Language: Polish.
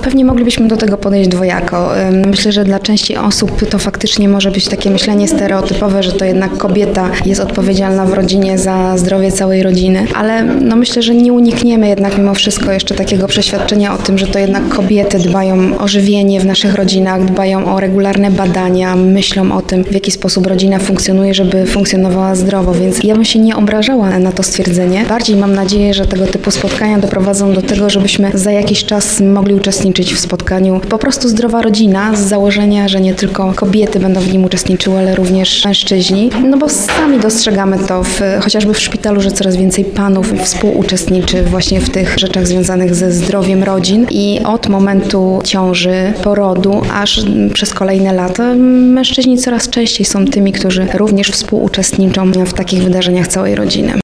Pewnie moglibyśmy do tego podejść dwojako. Myślę, że dla części osób to faktycznie może być takie myślenie stereotypowe, że to jednak kobieta jest odpowiedzialna w rodzinie za zdrowie całej rodziny, ale myślę, że nie unikniemy jednak mimo wszystko jeszcze takiego przeświadczenia o tym, że to jednak kobiety dbają o żywienie w naszych rodzinach, dbają o regularne badania, myślą o tym, w jaki sposób rodzina funkcjonuje, żeby funkcjonowała zdrowo, więc ja bym się nie obrażała na to stwierdzenie. Bardziej mam nadzieję, że tego typu spotkania doprowadzą do tego, żebyśmy za jakiś czas mogli uczestniczyć w spotkaniu po prostu zdrowa rodzina, z założenia, że nie tylko kobiety będą w nim uczestniczyły, ale również mężczyźni, bo sami dostrzegamy to chociażby w szpitalu, że coraz więcej panów współuczestniczy właśnie w tych rzeczach związanych ze zdrowiem rodzin i od momentu ciąży, porodu, aż przez kolejne lata mężczyźni coraz częściej są tymi, którzy również współuczestniczą w takich wydarzeniach całej rodziny.